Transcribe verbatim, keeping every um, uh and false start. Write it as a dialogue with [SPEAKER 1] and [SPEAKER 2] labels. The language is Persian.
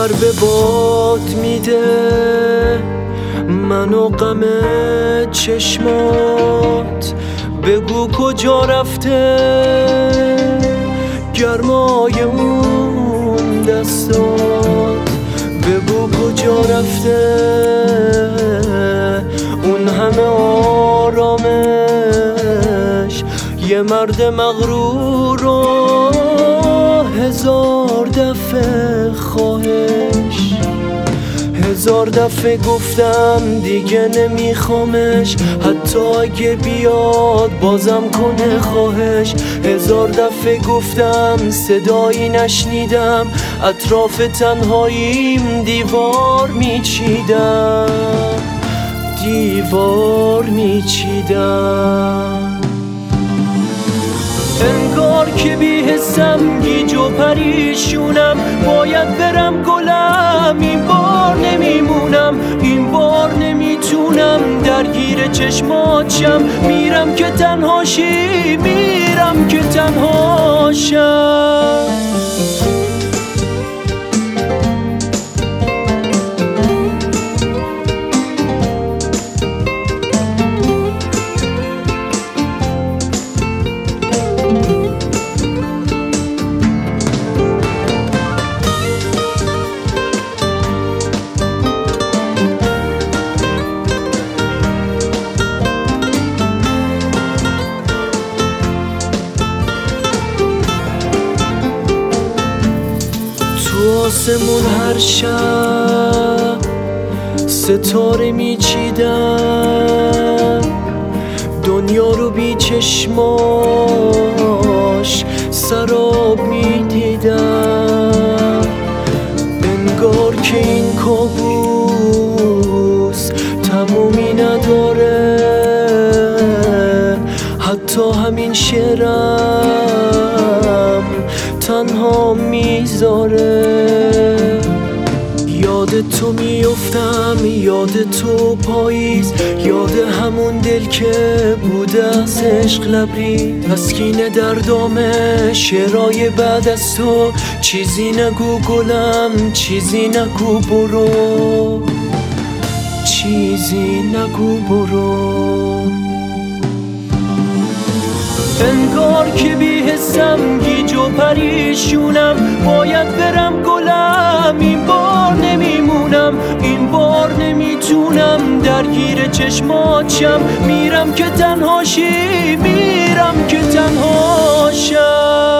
[SPEAKER 1] پر به باد میده منو غم چشمات، بگو کجا رفته گرمای اون دستات، بگو کجا رفته اون همه آرامش، یه مرد مغرور و هزار دفعه خواهش. هزار دفعه گفتم دیگه نمیخوامش، حتی اگه بیاد بازم کنه خواهش. هزار دفعه گفتم صدایی نشنیدم، اطراف تنهاییم دیوار میچیدم، دیوار میچیدم. انگار که بی‌حسم گیج و پریشونم، باید برم گلم این بار نمیمونم، این بار نمیتونم درگیر چشماتشم، میرم که تنهاشی، میرم که تنهاشم. تو آسمون هر شب ستاره میچیدم، دنیا رو بی چشماش سراب میدیدم. انگار که این کابوس تمومی نداره، حتی همین شعرم تنها میذاره. یاد تو میفتم، یاد تو پاییز، یاد همون دل که بوده از عشق لبریز. تسکین دردامه شعرهای بعد از تو، چیزی نگو گلم، چیزی نگو برو، چیزی نگو برو. انگار که بی‌حسم گیج و پریشونم، باید برم گلم این بار نمیمونم، این بار نمیتونم درگیر چشماتشم، میرم که تنهاشی، میرم که تنهاشم.